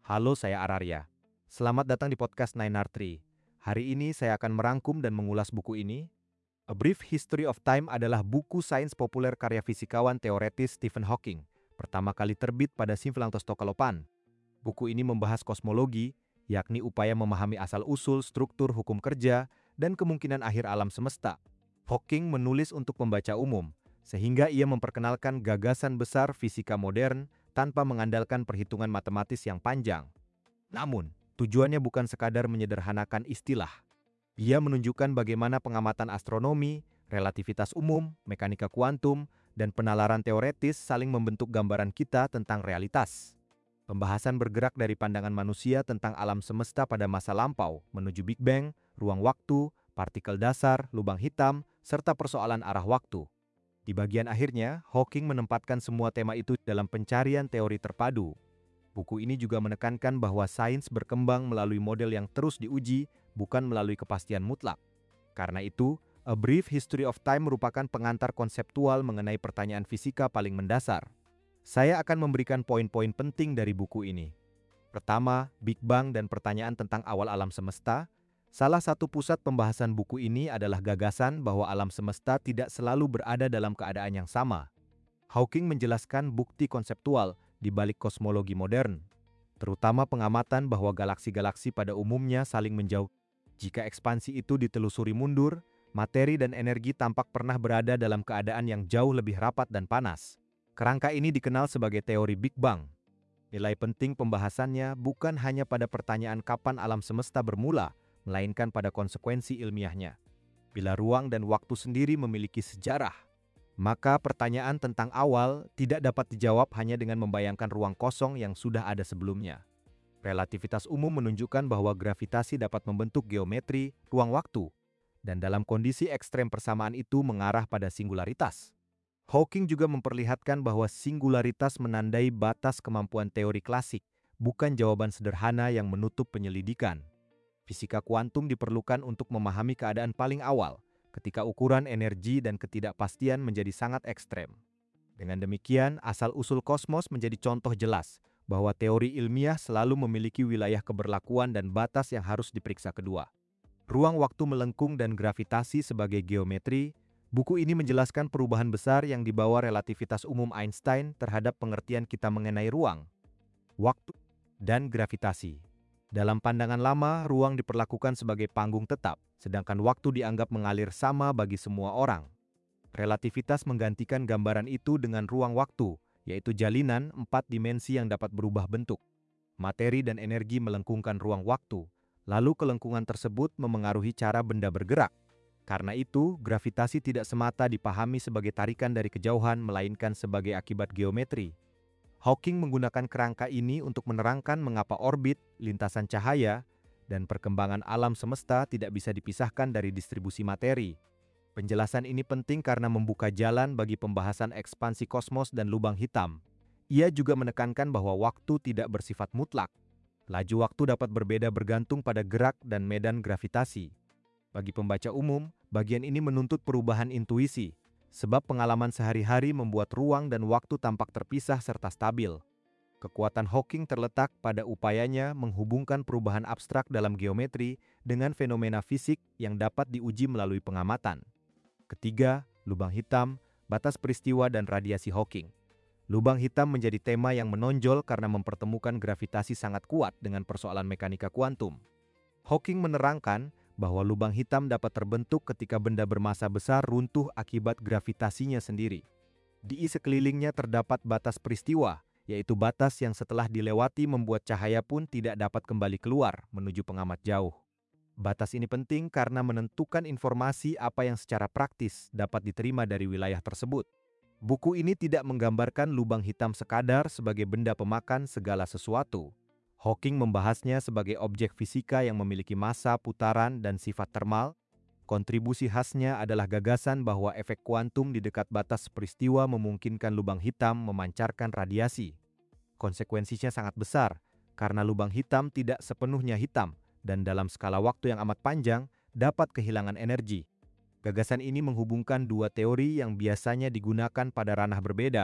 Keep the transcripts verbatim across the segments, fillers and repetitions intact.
Halo, saya Araria. Selamat datang di podcast Nine R Tree. Hari ini saya akan merangkum dan mengulas buku ini. A Brief History of Time adalah buku sains populer karya fisikawan teoretis Stephen Hawking, pertama kali terbit pada sembilan belas Buku ini membahas kosmologi, yakni upaya memahami asal-usul struktur hukum kerja dan kemungkinan akhir alam semesta. Hawking menulis untuk pembaca umum, sehingga ia memperkenalkan gagasan besar fisika modern tanpa mengandalkan perhitungan matematis yang panjang. Namun, tujuannya bukan sekadar menyederhanakan istilah. Ia menunjukkan bagaimana pengamatan astronomi, relativitas umum, mekanika kuantum, dan penalaran teoretis saling membentuk gambaran kita tentang realitas. Pembahasan bergerak dari pandangan manusia tentang alam semesta pada masa lampau menuju Big Bang, ruang waktu, partikel dasar, lubang hitam, serta persoalan arah waktu. Di bagian akhirnya, Hawking menempatkan semua tema itu dalam pencarian teori terpadu. Buku ini juga menekankan bahwa sains berkembang melalui model yang terus diuji, bukan melalui kepastian mutlak. Karena itu, A Brief History of Time merupakan pengantar konseptual mengenai pertanyaan fisika paling mendasar. Saya akan memberikan poin-poin penting dari buku ini. Pertama, Big Bang dan pertanyaan tentang awal alam semesta. Salah satu pusat pembahasan buku ini adalah gagasan bahwa alam semesta tidak selalu berada dalam keadaan yang sama. Hawking menjelaskan bukti konseptual di balik kosmologi modern, terutama pengamatan bahwa galaksi-galaksi pada umumnya saling menjauh. Jika ekspansi itu ditelusuri mundur, materi dan energi tampak pernah berada dalam keadaan yang jauh lebih rapat dan panas. Kerangka ini dikenal sebagai teori Big Bang. Nilai penting pembahasannya bukan hanya pada pertanyaan kapan alam semesta bermula, melainkan pada konsekuensi ilmiahnya. Bila ruang dan waktu sendiri memiliki sejarah, maka pertanyaan tentang awal tidak dapat dijawab hanya dengan membayangkan ruang kosong yang sudah ada sebelumnya. Relativitas umum menunjukkan bahwa gravitasi dapat membentuk geometri ruang waktu, dan dalam kondisi ekstrem persamaan itu mengarah pada singularitas. Hawking juga memperlihatkan bahwa singularitas menandai batas kemampuan teori klasik, bukan jawaban sederhana yang menutup penyelidikan. Fisika kuantum diperlukan untuk memahami keadaan paling awal, ketika ukuran energi dan ketidakpastian menjadi sangat ekstrem. Dengan demikian, asal-usul kosmos menjadi contoh jelas bahwa teori ilmiah selalu memiliki wilayah keberlakuan dan batas yang harus diperiksa kedua. Ruang waktu melengkung dan gravitasi sebagai geometri. Buku ini menjelaskan perubahan besar yang dibawa relativitas umum Einstein terhadap pengertian kita mengenai ruang, waktu, dan gravitasi. Dalam pandangan lama, ruang diperlakukan sebagai panggung tetap, sedangkan waktu dianggap mengalir sama bagi semua orang. Relativitas menggantikan gambaran itu dengan ruang waktu, yaitu jalinan empat dimensi yang dapat berubah bentuk. Materi dan energi melengkungkan ruang waktu, lalu kelengkungan tersebut memengaruhi cara benda bergerak. Karena itu, gravitasi tidak semata dipahami sebagai tarikan dari kejauhan, melainkan sebagai akibat geometri. Hawking menggunakan kerangka ini untuk menerangkan mengapa orbit, lintasan cahaya, dan perkembangan alam semesta tidak bisa dipisahkan dari distribusi materi. Penjelasan ini penting karena membuka jalan bagi pembahasan ekspansi kosmos dan lubang hitam. Ia juga menekankan bahwa waktu tidak bersifat mutlak. Laju waktu dapat berbeda bergantung pada gerak dan medan gravitasi. Bagi pembaca umum, bagian ini menuntut perubahan intuisi, sebab pengalaman sehari-hari membuat ruang dan waktu tampak terpisah serta stabil. Kekuatan Hawking terletak pada upayanya menghubungkan perubahan abstrak dalam geometri dengan fenomena fisik yang dapat diuji melalui pengamatan. Ketiga, lubang hitam, batas peristiwa dan radiasi Hawking. Lubang hitam menjadi tema yang menonjol karena mempertemukan gravitasi sangat kuat dengan persoalan mekanika kuantum. Hawking menerangkan bahwa lubang hitam dapat terbentuk ketika benda bermasa besar runtuh akibat gravitasinya sendiri. Di sekelilingnya terdapat batas peristiwa, yaitu batas yang setelah dilewati membuat cahaya pun tidak dapat kembali keluar menuju pengamat jauh. Batas ini penting karena menentukan informasi apa yang secara praktis dapat diterima dari wilayah tersebut. Buku ini tidak menggambarkan lubang hitam sekadar sebagai benda pemakan segala sesuatu. Hawking membahasnya sebagai objek fisika yang memiliki massa, putaran, dan sifat termal. Kontribusi khasnya adalah gagasan bahwa efek kuantum di dekat batas peristiwa memungkinkan lubang hitam memancarkan radiasi. Konsekuensinya sangat besar, karena lubang hitam tidak sepenuhnya hitam, dan dalam skala waktu yang amat panjang dapat kehilangan energi. Gagasan ini menghubungkan dua teori yang biasanya digunakan pada ranah berbeda,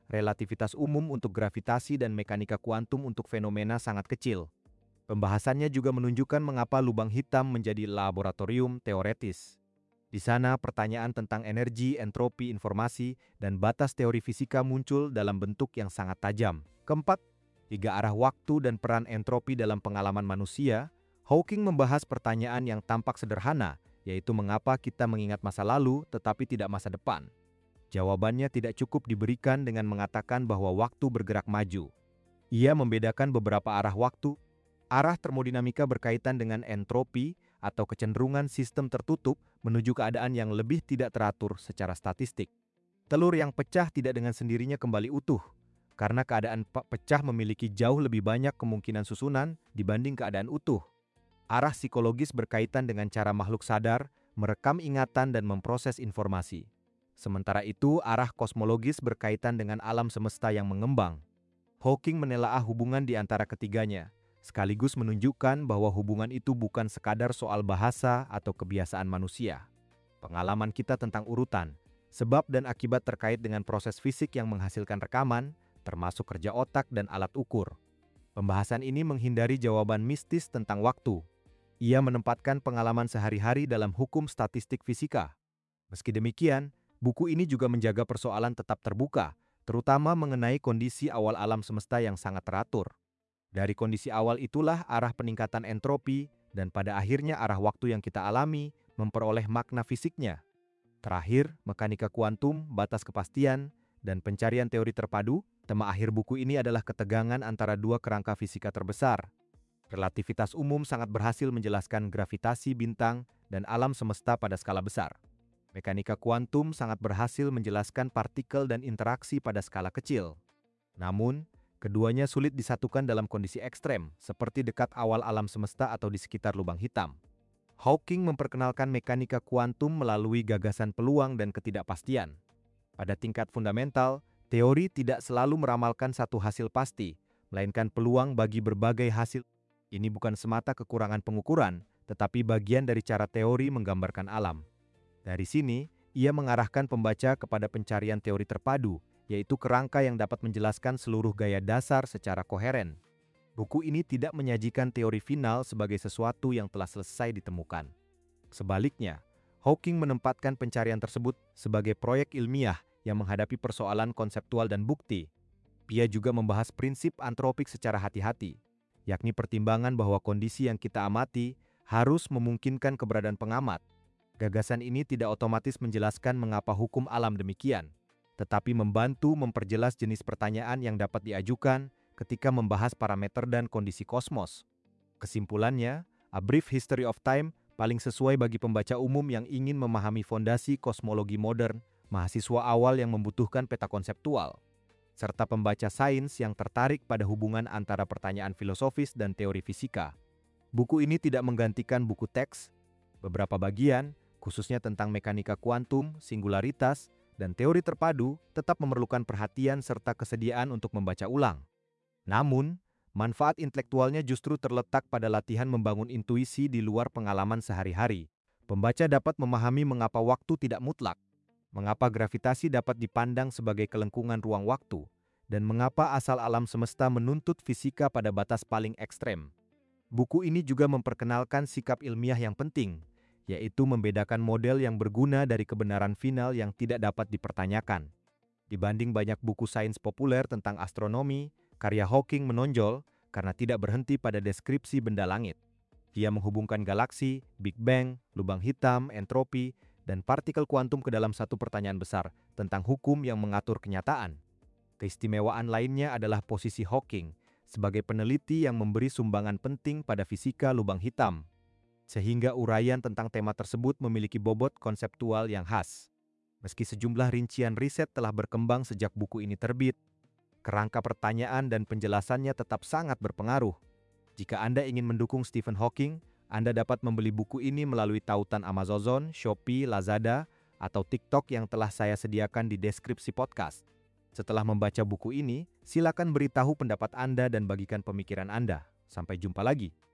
relativitas umum untuk gravitasi dan mekanika kuantum untuk fenomena sangat kecil. Pembahasannya juga menunjukkan mengapa lubang hitam menjadi laboratorium teoretis. Di sana, pertanyaan tentang energi, entropi, informasi, dan batas teori fisika muncul dalam bentuk yang sangat tajam. Keempat, tiga arah waktu dan peran entropi dalam pengalaman manusia. Hawking membahas pertanyaan yang tampak sederhana, yaitu mengapa kita mengingat masa lalu tetapi tidak masa depan. Jawabannya tidak cukup diberikan dengan mengatakan bahwa waktu bergerak maju. Ia membedakan beberapa arah waktu. Arah termodinamika berkaitan dengan entropi atau kecenderungan sistem tertutup menuju keadaan yang lebih tidak teratur secara statistik. Telur yang pecah tidak dengan sendirinya kembali utuh, karena keadaan pecah memiliki jauh lebih banyak kemungkinan susunan dibanding keadaan utuh. Arah psikologis berkaitan dengan cara makhluk sadar merekam ingatan dan memproses informasi. Sementara itu, arah kosmologis berkaitan dengan alam semesta yang mengembang. Hawking menelaah hubungan di antara ketiganya, sekaligus menunjukkan bahwa hubungan itu bukan sekadar soal bahasa atau kebiasaan manusia. Pengalaman kita tentang urutan, sebab dan akibat terkait dengan proses fisik yang menghasilkan rekaman, termasuk kerja otak dan alat ukur. Pembahasan ini menghindari jawaban mistis tentang waktu. Ia menempatkan pengalaman sehari-hari dalam hukum statistik fisika. Meski demikian, buku ini juga menjaga persoalan tetap terbuka, terutama mengenai kondisi awal alam semesta yang sangat teratur. Dari kondisi awal itulah arah peningkatan entropi dan pada akhirnya arah waktu yang kita alami memperoleh makna fisiknya. Terakhir, mekanika kuantum, batas kepastian, dan pencarian teori terpadu. Tema akhir buku ini adalah ketegangan antara dua kerangka fisika terbesar. Relativitas umum sangat berhasil menjelaskan gravitasi bintang dan alam semesta pada skala besar. Mekanika kuantum sangat berhasil menjelaskan partikel dan interaksi pada skala kecil. Namun, keduanya sulit disatukan dalam kondisi ekstrem, seperti dekat awal alam semesta atau di sekitar lubang hitam. Hawking memperkenalkan mekanika kuantum melalui gagasan peluang dan ketidakpastian. Pada tingkat fundamental, teori tidak selalu meramalkan satu hasil pasti, melainkan peluang bagi berbagai hasil. Ini bukan semata kekurangan pengukuran, tetapi bagian dari cara teori menggambarkan alam. Dari sini, ia mengarahkan pembaca kepada pencarian teori terpadu, yaitu kerangka yang dapat menjelaskan seluruh gaya dasar secara koheren. Buku ini tidak menyajikan teori final sebagai sesuatu yang telah selesai ditemukan. Sebaliknya, Hawking menempatkan pencarian tersebut sebagai proyek ilmiah yang menghadapi persoalan konseptual dan bukti. Ia juga membahas prinsip antropik secara hati-hati, yakni pertimbangan bahwa kondisi yang kita amati harus memungkinkan keberadaan pengamat. Gagasan ini tidak otomatis menjelaskan mengapa hukum alam demikian, tetapi membantu memperjelas jenis pertanyaan yang dapat diajukan ketika membahas parameter dan kondisi kosmos. Kesimpulannya, A Brief History of Time paling sesuai bagi pembaca umum yang ingin memahami fondasi kosmologi modern, mahasiswa awal yang membutuhkan peta konseptual, serta pembaca sains yang tertarik pada hubungan antara pertanyaan filosofis dan teori fisika. Buku ini tidak menggantikan buku teks. Beberapa bagian, khususnya tentang mekanika kuantum, singularitas, dan teori terpadu tetap memerlukan perhatian serta kesediaan untuk membaca ulang. Namun, manfaat intelektualnya justru terletak pada latihan membangun intuisi di luar pengalaman sehari-hari. Pembaca dapat memahami mengapa waktu tidak mutlak, mengapa gravitasi dapat dipandang sebagai kelengkungan ruang waktu, dan mengapa asal alam semesta menuntut fisika pada batas paling ekstrem. Buku ini juga memperkenalkan sikap ilmiah yang penting, yaitu membedakan model yang berguna dari kebenaran final yang tidak dapat dipertanyakan. Dibanding banyak buku sains populer tentang astronomi, karya Hawking menonjol karena tidak berhenti pada deskripsi benda langit. Dia menghubungkan galaksi, Big Bang, lubang hitam, entropi, dan partikel kuantum ke dalam satu pertanyaan besar tentang hukum yang mengatur kenyataan. Keistimewaan lainnya adalah posisi Hawking sebagai peneliti yang memberi sumbangan penting pada fisika lubang hitam, sehingga uraian tentang tema tersebut memiliki bobot konseptual yang khas. Meski sejumlah rincian riset telah berkembang sejak buku ini terbit, kerangka pertanyaan dan penjelasannya tetap sangat berpengaruh. Jika Anda ingin mendukung Stephen Hawking, Anda dapat membeli buku ini melalui tautan Amazon, Shopee, Lazada, atau TikTok yang telah saya sediakan di deskripsi podcast. Setelah membaca buku ini, silakan beritahu pendapat Anda dan bagikan pemikiran Anda. Sampai jumpa lagi.